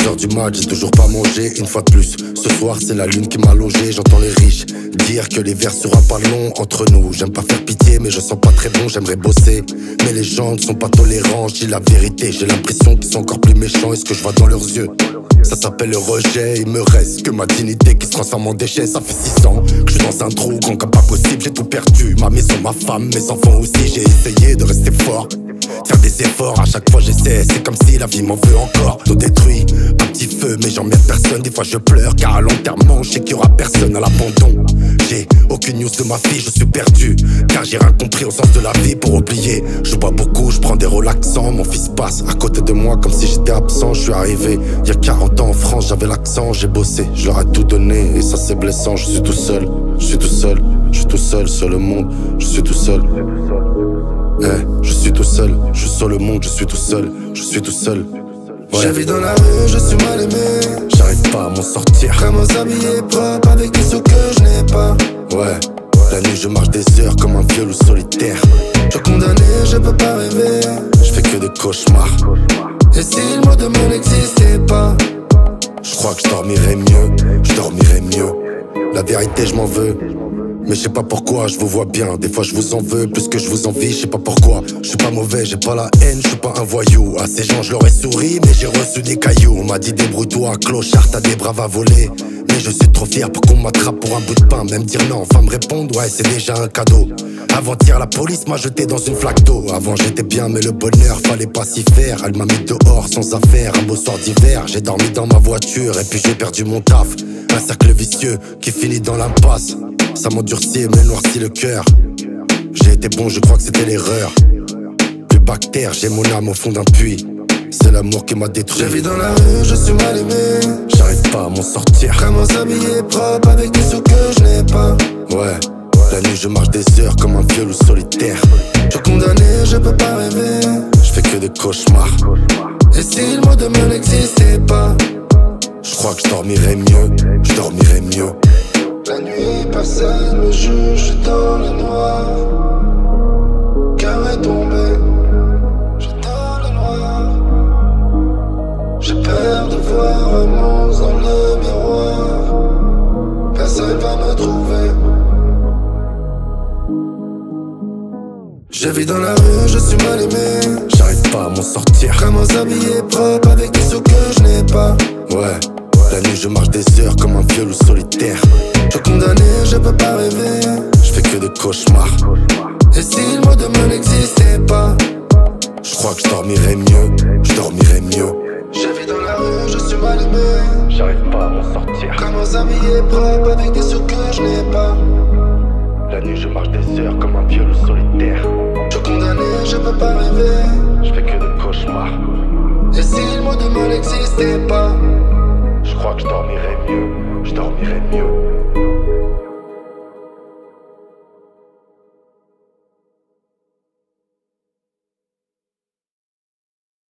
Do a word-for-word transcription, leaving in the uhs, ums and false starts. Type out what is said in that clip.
heures du match, j'ai toujours pas mangé une fois de plus. Ce soir c'est la lune qui m'a logé, j'entends les riches dire que l'hiver sera pas long entre nous. J'aime pas faire pitié mais je sens pas très bon, j'aimerais bosser. Mais les gens ne sont pas tolérants, je dis la vérité. J'ai l'impression qu'ils sont encore plus méchants, et ce que je vois dans leurs yeux, ça s'appelle le rejet. Il me reste que ma dignité qui se transforme en déchet. Ça fait six ans que je suis dans un trou, grand comme pas possible, j'ai tout perdu. Ma maison, ma femme, mes enfants aussi. J'ai essayé de rester fort, de faire des efforts, à chaque fois j'essaie. C'est comme si la vie m'en veut encore. Tout détruit, un petit feu mais j'emmerde personne. Des fois je pleure car à l'enterrement je sais qu'il y aura personne à l'abandon. J'ai aucune news de ma fille, je suis perdu car j'ai rien compris au sens de la vie. Pour oublier, je bois beaucoup, je prends des relaxants. Mon fils passe à côté de moi comme si j'étais absent. Je suis arrivé il y a quarante ans en France, j'avais l'accent. J'ai bossé, je leur ai tout donné et ça c'est blessant. Je suis tout seul, je suis tout seul, je suis tout seul sur le monde. Je suis tout seul. Eh, je suis tout seul, je suis sur le monde, je suis tout seul, je suis tout seul. Ouais. Je vis dans la rue, je suis mal aimé. J'arrive pas à m'en sortir. Comment s'habiller propre avec des sous que je n'ai pas. Ouais, la nuit je marche des heures comme un vieux loup solitaire. Je suis condamné, je peux pas rêver. Je fais que des cauchemars. Et si le mot de mon n'existait pas, je crois que je dormirais mieux, je dormirais mieux. La vérité je m'en veux, mais je sais pas pourquoi, je vous vois bien. Des fois je vous en veux plus que je vous envie, je sais pas pourquoi. Je suis pas mauvais, j'ai pas la haine, je suis pas un voyou. À ces gens je leur ai souri, mais j'ai reçu des cailloux. On m'a dit débrouille-toi, clochard, t'as des braves à voler. Mais je suis trop fier pour qu'on m'attrape pour un bout de pain. Même dire non, enfin me répondre, ouais c'est déjà un cadeau. Avant-hier la police m'a jeté dans une flaque d'eau. Avant j'étais bien mais le bonheur fallait pas s'y faire. Elle m'a mis dehors sans affaire, un beau soir d'hiver. J'ai dormi dans ma voiture et puis j'ai perdu mon taf. Un cercle vicieux qui finit dans l'impasse. Ça m'endurcit et me noircit le cœur. J'ai été bon, je crois que c'était l'erreur. Plus bactère, j'ai mon âme au fond d'un puits. C'est l'amour qui m'a détruit. Je vis dans la rue, je suis mal aimé. J'arrive pas à m'en sortir. Comment s'habiller propre avec des sous que je n'ai pas. Ouais, la nuit je marche des heures comme un vieux loup solitaire. Je suis condamné, je peux pas rêver. Je fais que des cauchemars. Et si le mot de mon n'existait pas, je crois que je dormirais mieux, je dormirais mieux. La nuit, personne me juge, je suis dans le noir. Cœur est tombé, je suis dans le noir. J'ai peur de voir un monstre dans le miroir. Personne va me trouver. Je vis dans la rue, je suis mal aimé. J'arrive pas à m'en sortir. Comment s'habiller propre avec des sous que je n'ai pas. Ouais, la nuit je marche des heures comme un vieux loup solitaire. Je suis condamné, je peux pas rêver. Je fais que des cauchemars. Et si le mot de mon n'existait pas, je crois que je dormirais mieux, je dormirais mieux. Je vis dans la rue, je suis mal aimé. J'arrive pas à m'en sortir. Comment s'habiller propre avec des sous que je n'ai pas. La nuit je marche des heures comme un vieux loup solitaire. Je suis condamné, je peux pas rêver. Je fais que des cauchemars. Et si le mot de mon n'existait pas, je crois que je dormirais mieux, je dormirais mieux.